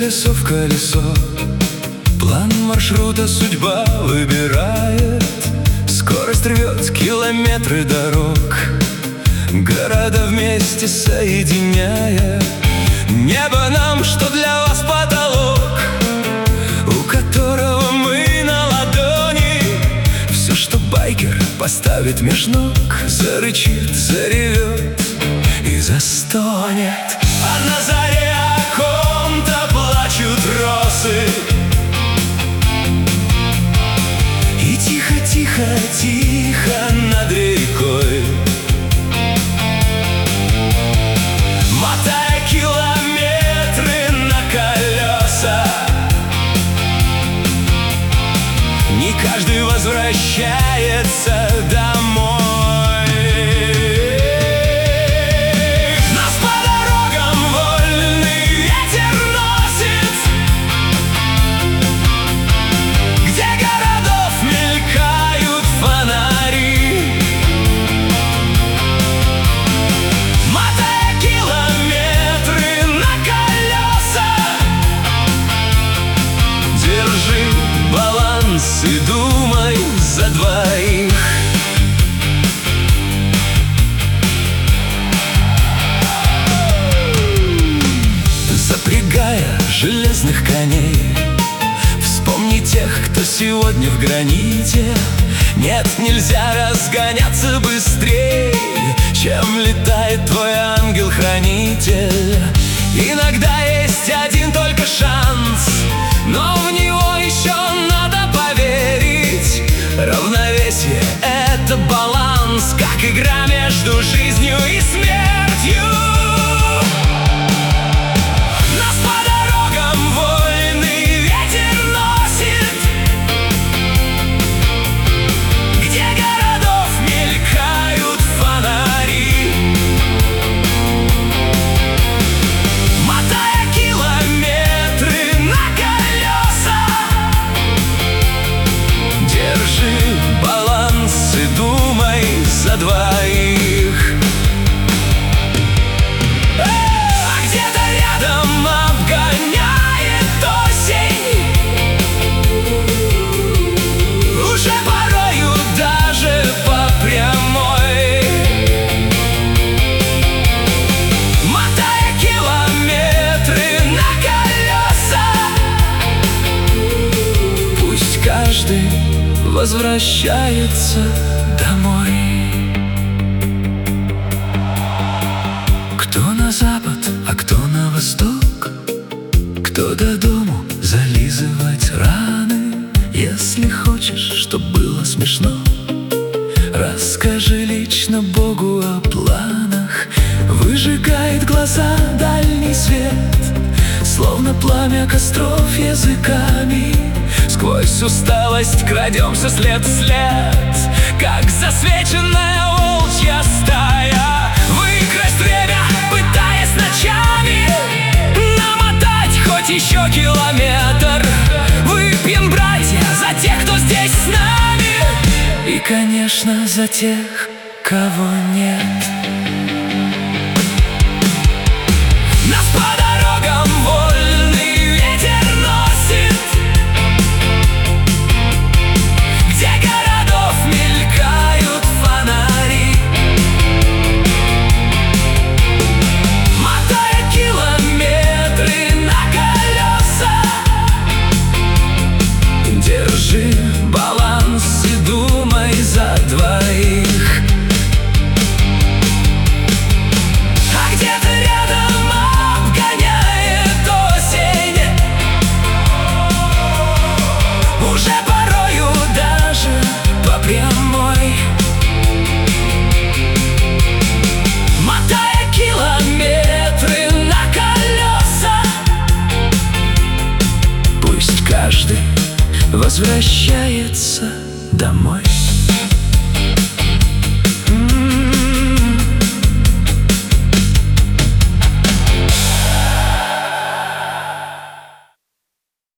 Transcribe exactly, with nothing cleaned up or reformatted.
колесо в колесо, план маршрута судьба выбирает. Скорость рвет километры дорог, города вместе соединяя. Небо нам, что для вас потолок, у которого мы на ладони. Все, что байкер поставит меж ног, зарычит, заревет и застонет. А на заре о ком-то плачут росы, и тихо-тихо, тихо над рекой, мотая километры на колеса, не каждый возвращается домой. Нас по дорогам вольный ветер носит, где городов мелькают фонари, мотая километры на колеса. Держи баланс и думай за двоих. Запрягая железных коней, вспомни тех, кто сегодня в граните. Нет, нельзя разгоняться быстрее, чем летает твой ангел-хранитель. Иногда есть один только шанс, но в него еще надо поверить. Равновесие — это баланс, как игра между жизнью и смертью. Нас по дорогам вольный ветер носит, где городов мелькают фонари, мотая километры на колеса. Держи баланс и думай за двоих. А где-то рядом обгоняет осень, уже порою даже по прямой, мотая километры на колеса. Пусть каждый возвращается домой. Кто на запад, а кто на восток, кто до дому зализывать раны. Если хочешь, чтоб было смешно, расскажи лично Богу о планах. Выжигает глаза дальний свет, словно пламя костров языками. Сквозь усталость крадемся след в след, как засвеченная волчья стая. Выкрасть время, пытаясь ночами намотать хоть еще километр. Выпьем, братья, за тех, кто здесь с нами, и, конечно, за тех, кого нет. Нас по дорогам вольный ветер носит, где городов мелькают фонари, мотая километры на колеса. Держи баланс и думай за двоих. А где-то рядом обгоняет осень, уже порою даже по прямой, мотая километры на колеса. Пусть каждый возвращается домой.